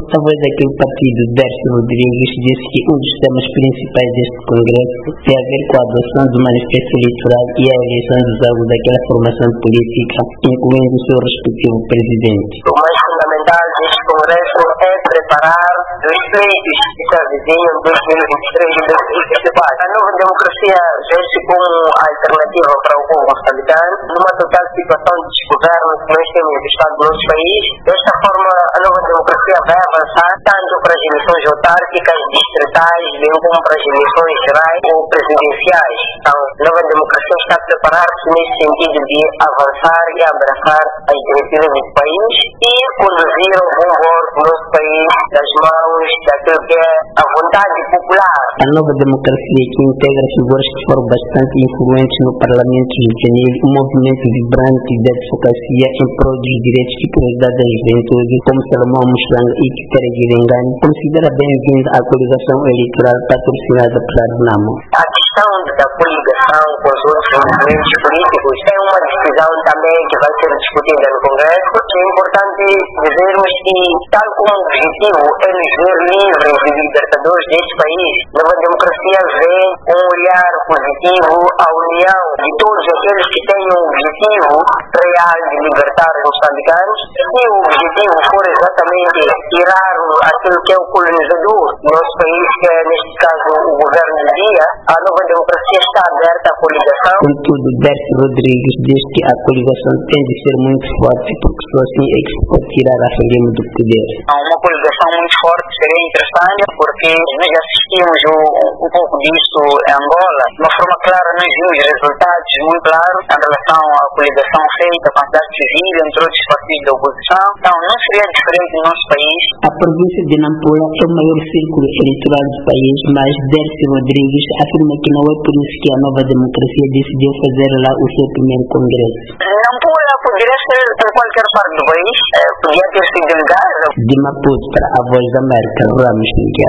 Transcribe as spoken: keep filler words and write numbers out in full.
porta-voz daquele partido, Dercy Rodrigues, disse que um dos temas principais deste Congresso tem a ver com a adoção do manifesto eleitoral e a eleição dos alvos daquela formação política, incluindo o seu respectivo presidente. O mais fundamental deste Congresso é preparar os pleitos que se avizinham em dois mil e vinte e três e dois mil e vinte e quatro. A nova democracia vê-se como a alternativa para o povo moçambicano, numa total situação de desgoverno que nós temos estado no nosso país. Desta forma, a nova democracia vai avançar tanto para as eleições autárquicas, distritais, bem como para as eleições gerais ou presidenciais. Então, a nova democracia está a preparar-se nesse sentido de avançar e abraçar as diretivas do país e conduzir o rumor do nosso país das mãos daquilo que é a vontade popular. A nova democracia, que integra figuras que foram bastante influentes no Parlamento juvenil, um movimento vibrante de advocacia em prol dos direitos e prioridade da juventude, como Salomão Mushanga e Kikere Girengani, considera bem-vinda a coligação eleitoral patrocinada pela RENAMO. A questão da coligação com os outros movimentos políticos é uma decisão também que vai ser discutida no Congresso. É importante dizermos que, tal como o objetivo é nos ver livres e libertadores deste país, a nova democracia vê com um olhar positivo a união de todos aqueles que têm um objetivo real de libertar os moçambicanos. Se o objetivo for exatamente tirar aquilo que é o colonizador do nosso país, que é neste caso o governo do dia, a nova democracia está aberta à coligação. Contudo, Dercy Rodrigues diz que a coligação tem de ser muito forte, porque só assim é que se pode tirar a Frelimo do poder. Uma coligação muito forte seria interessante, porque nós assistimos um, um pouco disso em Angola. De uma forma clara, nós vimos resultados muito claros em relação à coligação feita com a sociedade civil, entre outros partidos da oposição. Então, não seria diferente no nosso país. A província de Nampula é o maior círculo eleitoral do país, mas Dercy Rodrigues afirma que não é por isso que a nova democracia decidiu fazer lá o seu primeiro congresso. Nampula poderia ser em qualquer parte do país, podia ter sido delegado. De Maputo para a Voz da América, Ramos Miguel.